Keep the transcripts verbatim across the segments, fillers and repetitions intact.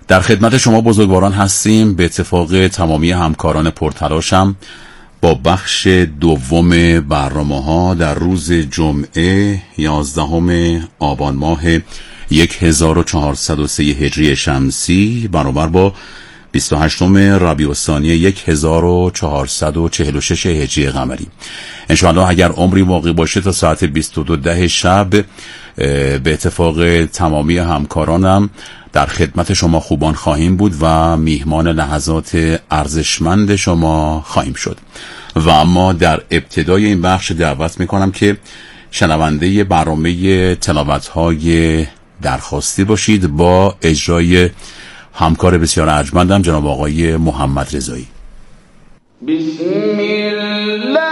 در خدمت شما بزرگواران هستیم. به اتفاق تمامی همکاران پرتلاشم با بخش دوم برنامه‌ها در روز جمعه یازدهم آبان ماه هزار و چهارصد و سه هجری شمسی برابر با بیست و هشتم ربیع الثانی هزار و چهارصد و چهل و شش هجری قمری. انشاءالله اگر عمری باقی باشه تا ساعت بیست و دو ده شب به اتفاق تمامی همکارانم در خدمت شما خوبان خواهیم بود و میهمان لحظات ارزشمند شما خواهیم شد. و اما در ابتدای این بخش دعوت میکنم که شنونده برنامه تلاوت‌های درخواستی باشید با اجرای همکار بسیار ارجمندم جناب آقای محمد رضایی. بسم الله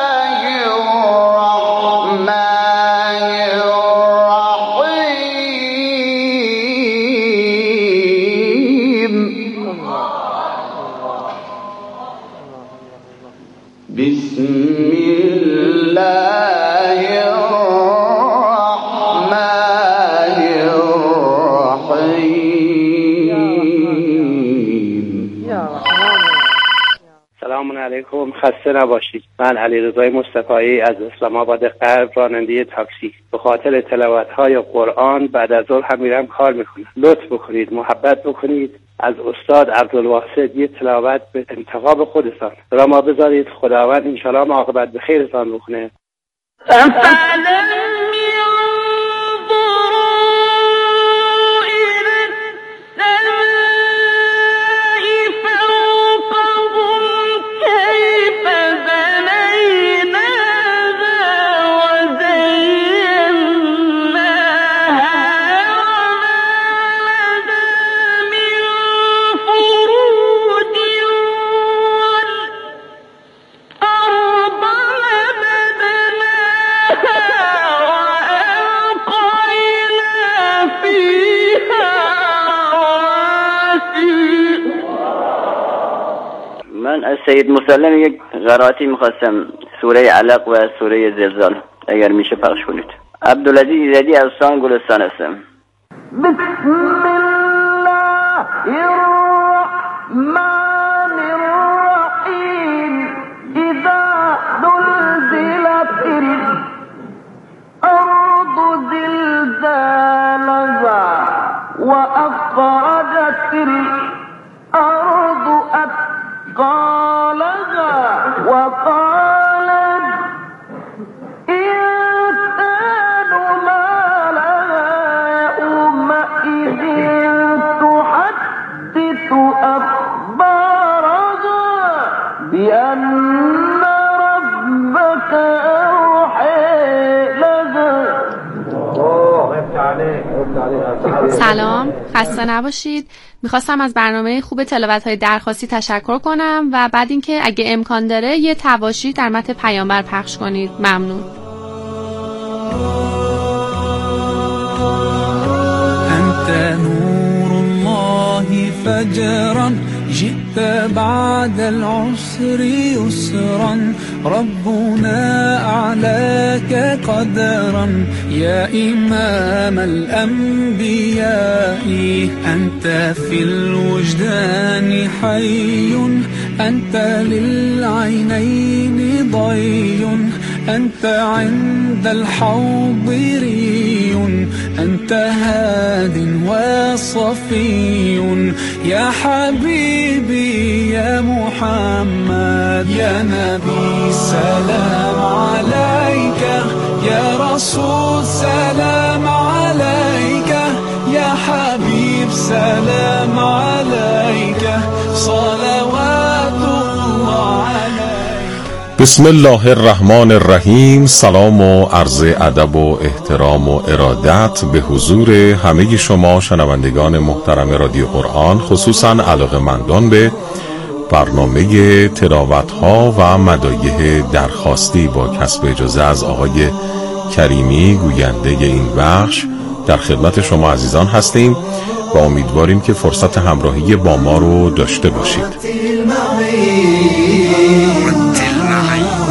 علیکم، خسته نباشید. من علیرضا مصطفی از اسلام آباد غرب، راننده تاکسی. به خاطر تلاوت‌های قرآن بعد از ظهر هم میرم کار میکنم. لطف بکنید، محبت بکنید، از استاد عبدالواسط یه تلاوت به انتخاب خودتان را ما بذارید. خداوند انشالله عاقبت به خیرتان بکنه. سید مسلم یک قرائتی میخواستم، سوره علق و سوره زلزال، اگر میشه پخش کنید. عبدالعزیز ایزدی از استان گلستان هستم. بسم الله الرحمن الرحیم. اذا زلزلت الارض زلزالها واخرجت الارض قالها وقال الإنسان ما لها يومئذ تحدث أخبارها بأن ربك أوحى لها. سلام، خسته نباشید. میخواستم از برنامه خوب تلاوت‌های درخواستی تشکر کنم و بعد اینکه اگه امکان داره یه تواشیح در متن پیامبر پخش کنید. ممنون. انت نور الله فجرا جئت بعد العسر يسرا ربنا أعلاك قدرا يا إمام الأنبياء أنت في الوجدان حي أنت للعينين ضي أنت عند الحوض ري أنت هاد وصفي يا حبيبي يا محمد يا نبي سلام عليك يا رسول سلام عليك يا حبيب سلام عليك صلوات الله عليك. بسم الله الرحمن الرحیم. سلام و عرض ادب و احترام و ارادت به حضور همه شما شنوندگان محترم رادیو قرآن، خصوصا علاقه‌مندان به برنامه تلاوت‌ها و مدایح درخواستی. با کسب اجازه از آقای کریمی گوینده این بخش در خدمت شما عزیزان هستیم و امیدواریم که فرصت همراهی با ما رو داشته باشید.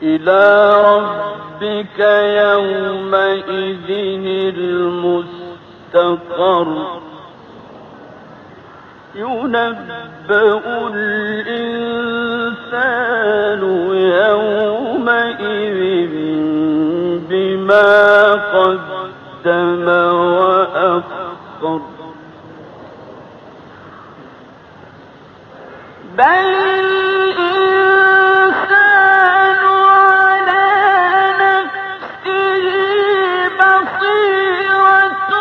إلى ربك يومئذ المستقر ينبأ الإنسان يومئذ بما قدم وأخر بل الإنسان على نفسه بصيرة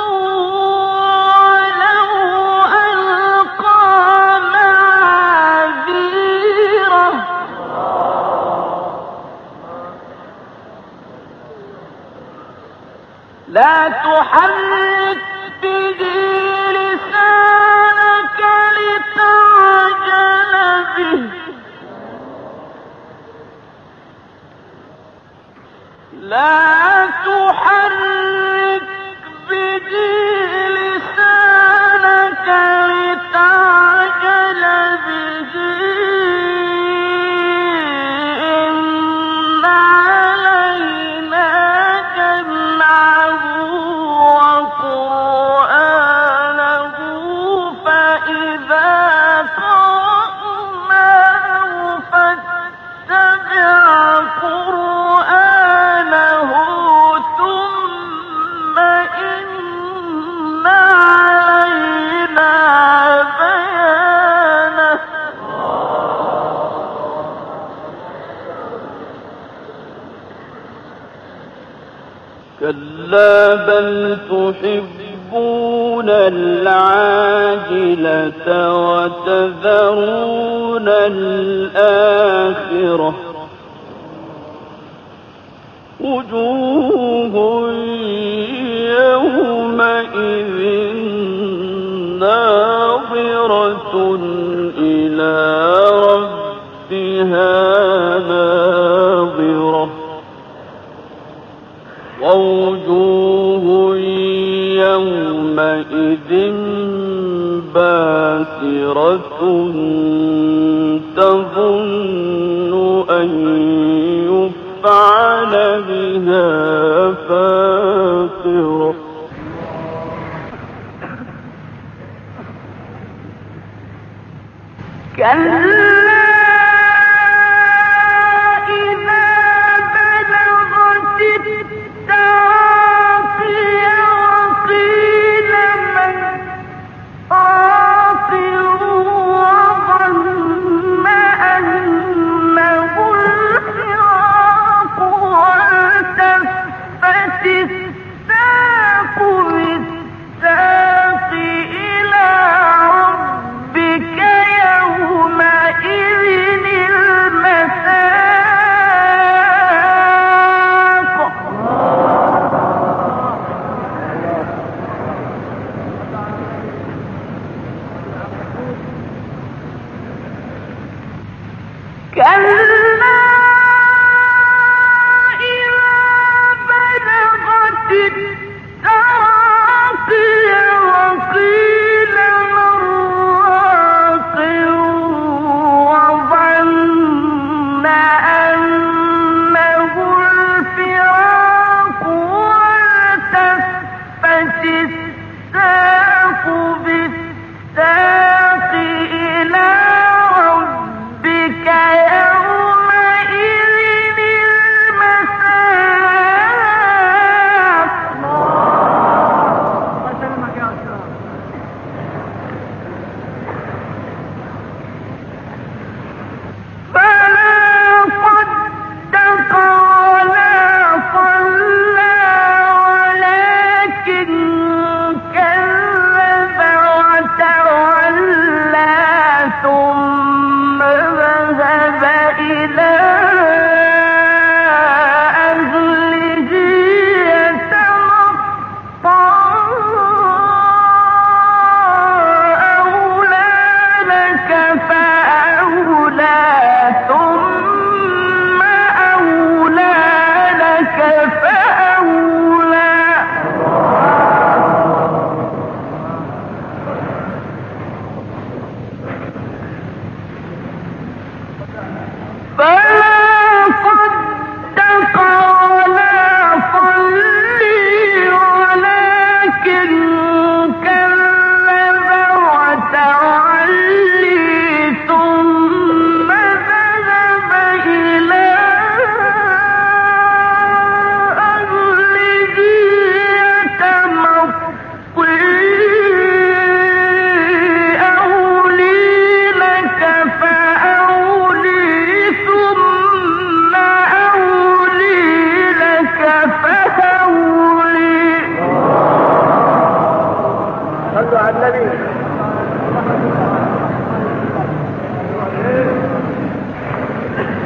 ولو ألقى معاذيره لا تحرك به لسانك لتعجل به لا تحرك به لسانك لتعجل به إن علينا جمعه وقرآنه فإذا قرأناه فاتبع قرآنه ثم إن علينا بيانه كلا بل تحبون العاجلة وتذرون الآخرة وجوه يومئذ ناظرة إلى ربها ناظرة ووجوه يومئذ باسرة تظن أن يفعل بها فاقرة كلا الساق إلى ربك يومئذ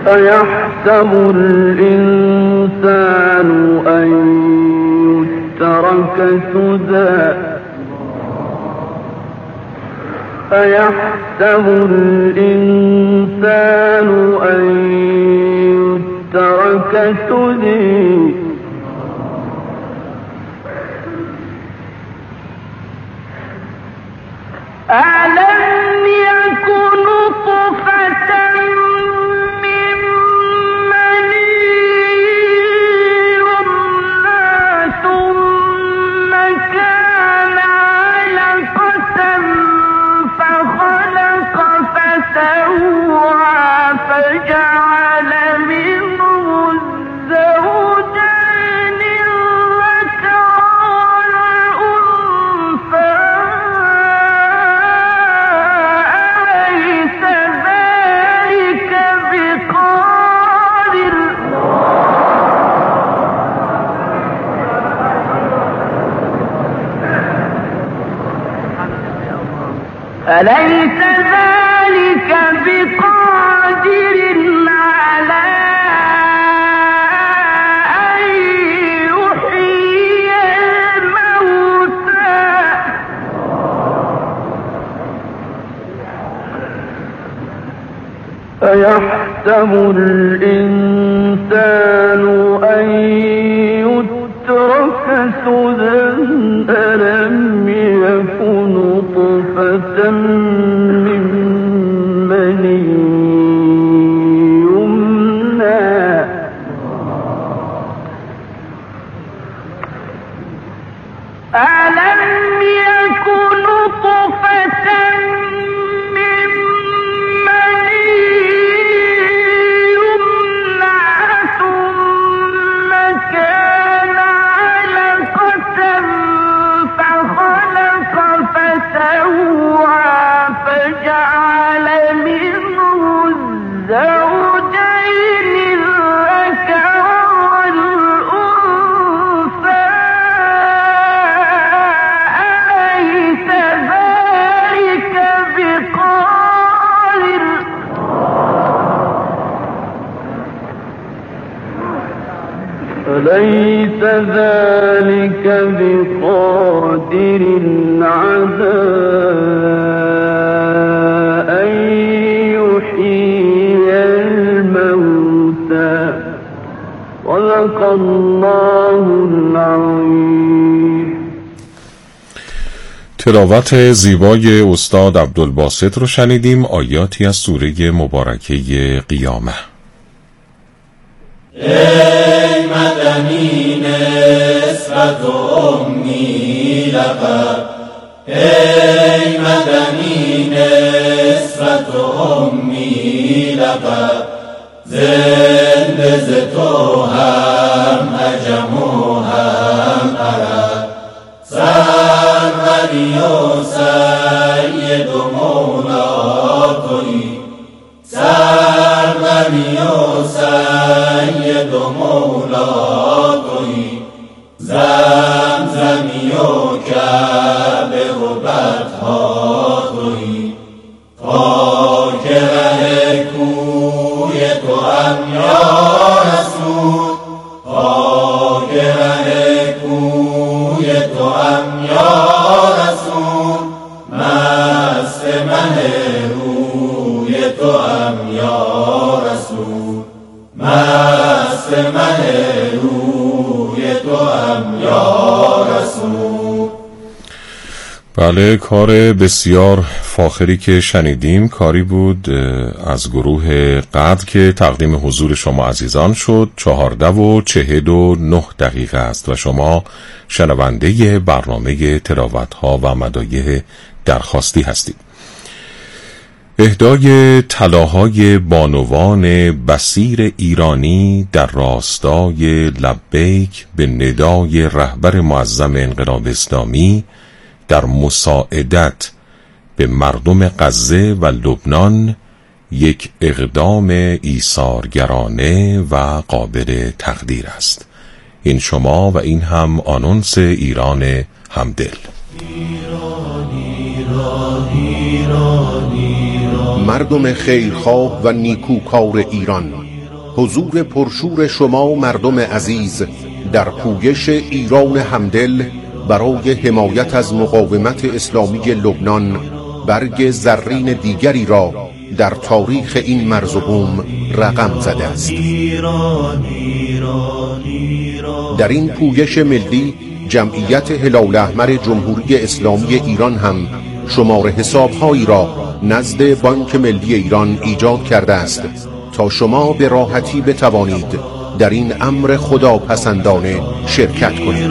أيحسب الإنسان أن يترك سدى أيحسب الإنسان أن يترك سدى ألم يكن نطفة من مني يمنى ثم كان علقة فخلق فسوى فجعل منه الزوجين الذكر والأنثى أليس ذلك بقادر أليس ذلك بقادر على أن يحيي الموتى أيحسب الإنسان أن يترك سدى ألم يكن نطفة من مني يمنى ألم يكن نطفة من مني يمنى ثم كان علقة فخلق فسوى فجعل منه الزوجين الذكر والأنثى أليس ذلك بقادر أليس ذلك بقادر على أن يحيي الموتى صدق الله العظيم. تلاوت زیبای استاد عبدالباسط رو شنیدیم. آیاتی از سوره مبارکه قیامه. ای مدنی نسبت امی لقب ای مدنی نسبت امی لقب زنده ز تو هم عجم و هم عرب سروری و سید و مولا تویی سروری و سید و مولا تویی زمزمی و کعبه و بطها تویی خاک ره کوی تو هم یا رسول خاک ره کوی تو هم یا رسول مست مه روی تو هم یا رسول مست مه روی تو هم یا رسول. بله، کار بسیار فاخری که شنیدیم کاری بود از گروه قدر که تقدیم حضور شما عزیزان شد. چهارده و چهل و نه دقیقه است و شما شنونده برنامه تلاوت ها و مدایح درخواستی هستید. اهدای طلاهای بانوان بصیر ایرانی در راستای لبیک به ندای رهبر معظم انقلاب اسلامی در مساعدت به مردم غزه و لبنان یک اقدام ایثارگرانه و قابل تقدیر است. این شما و این هم آنونس ایران همدل. ایران ایران ایران ایران، مردم خیرخواه و نیکوکار ایران، حضور پرشور شما مردم عزیز در پویش ایران همدل برای حمایت از مقاومت اسلامی لبنان برگ زرین دیگری را در تاریخ این مرز و بوم رقم زده است. در این پویش ملی جمعیت هلال احمر جمهوری اسلامی ایران هم شمار حسابهایی را نزد بانک ملی ایران ایجاد کرده است تا شما به راحتی بتوانید در این امر خداپسندانه شرکت کنید.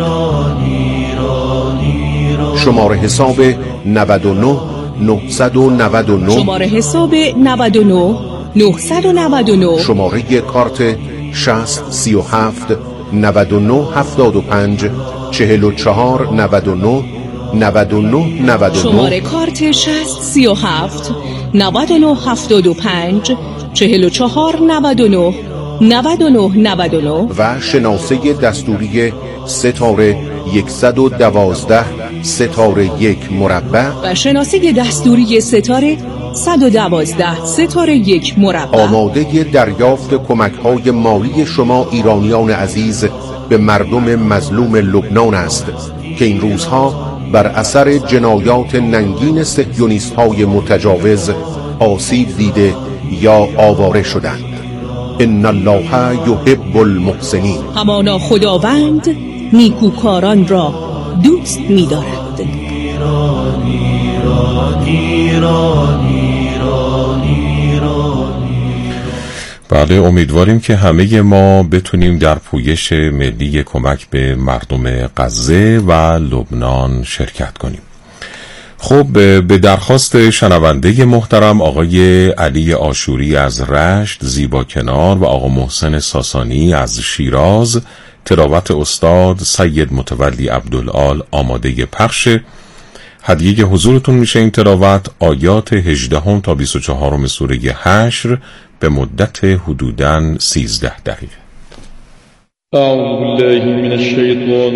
شماره حساب نود و نه نهصد و نود و نه، شماره حساب نود و نه نهصد و نود و نه، شماره کارت شصت سی و هفت نود و نه هفتاد و پنج چهل و چهار نود و نه نود و نه نود و نه، شماره کارت شصت سی و هفت نود و نه هفتاد و پنج چهل و چهار نود و نه نود و نه نود و نه و شناسه دستوری ستاره صد و دوازده ستاره یک مربع و شناسه دستوری ستاره صد و دوازده ستاره یک مربع آماده دریافت کمک‌های مالی شما ایرانیان عزیز به مردم مظلوم لبنان است که این روزها بر اثر جنایات ننگین صهیونیست‌های متجاوز آسیب دیده یا آواره شدند. ان الله یحب المحسنین. همانا خداوند نیکوکاران را دوست می‌دارد. ایران ایران ایران ایران ایران. بله، امیدواریم که همه ما بتونیم در پویش ملی کمک به مردم غزه و لبنان شرکت کنیم. خب، به درخواست شنونده محترم آقای علی آشوری از رشت زیبا کنار و آقا محسن ساسانی از شیراز، تلاوت استاد سید متولی عبدالعال آماده پخش. هدیه حضورتون میشه این تلاوت آیات هجدهم تا بیست و چهارم سوره حشر به مدت حدوداً سیزده دقیقه. اعوذ بالله من الشیطان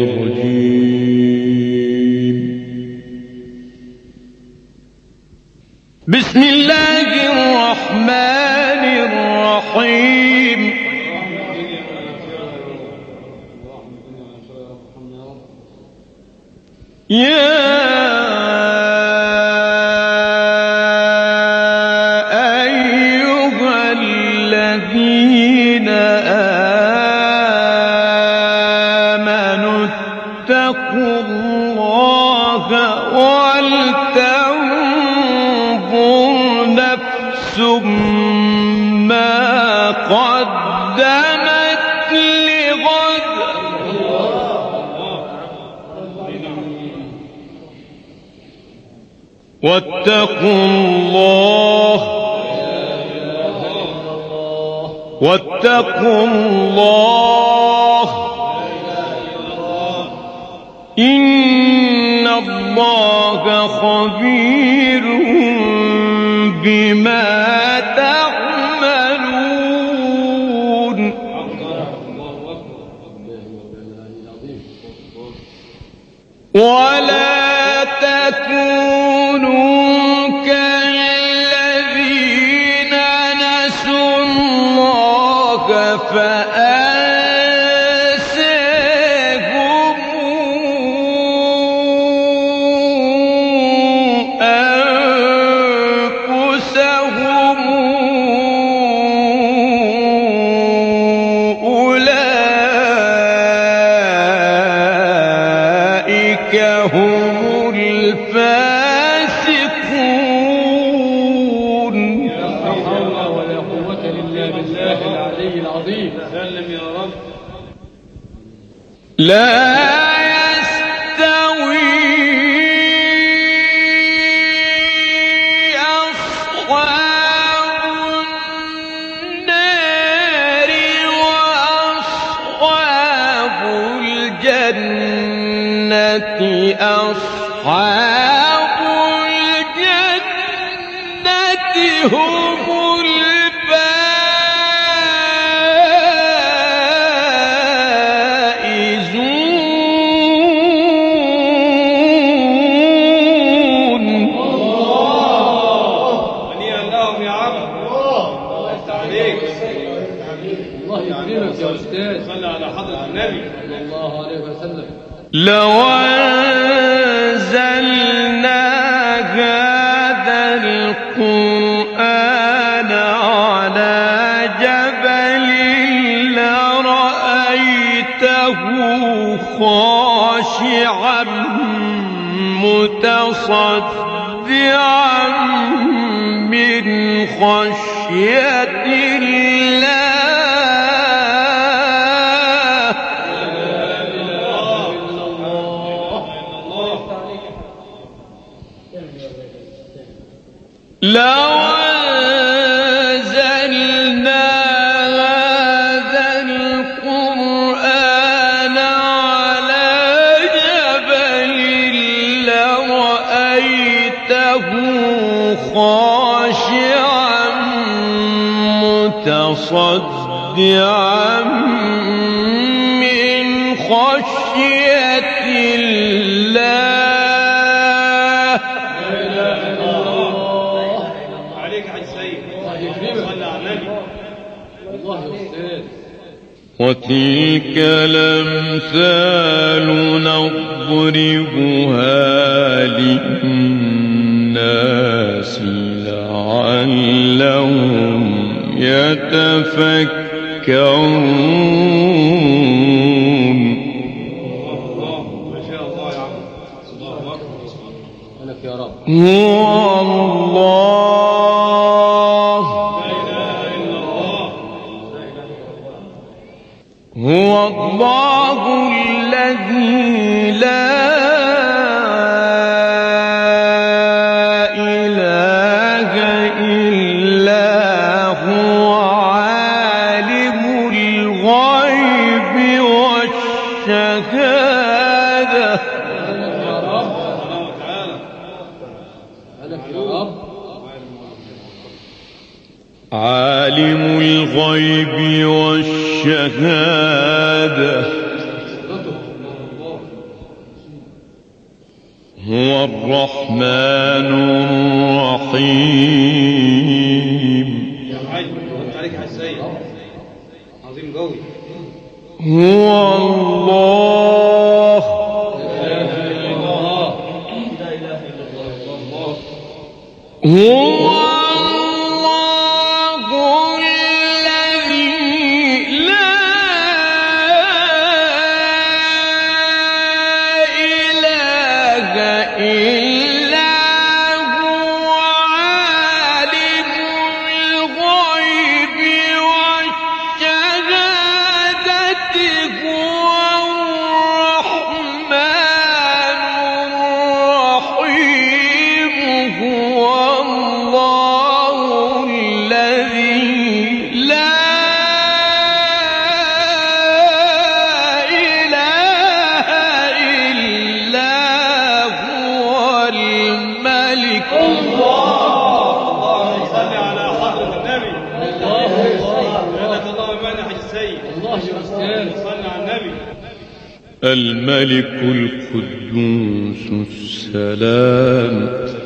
الرجیم. بسم الله الرحمن الرحیم. یا واتقوا الله واتقوا الله إن الله خبير بما تعملون. ولا تكونوا كالذين نسوا الله فأنساهم أنفسهم. أولئك هم الفاسقون. لا حول ولا قوة إلا بالله العلي العظيم. سلم يا رب. لا يستوي أصحاب النار وأصحاب الجنة أصحاب الجنة هم الله يكرمك يا أستاذ. صلى على حضرة النبي صلى الله عليه وسلم. لو أنزلنا هذا القرآن على جبل لرأيته خاشعا متصدعا من خشية الله. لو أنزلنا هذا القرآن على جبل لرأيته خاشعا متصدعا من خشية الله. وتلك الأمثال نضربها للناس لعلهم يتفكرون. هو الله هو الله الذي لا إله إلا هو عالم الغيب والشهادة. عالم الغيب والشهادة هو الرحمن الرحيم. هو الله هو الملك القدوس السلام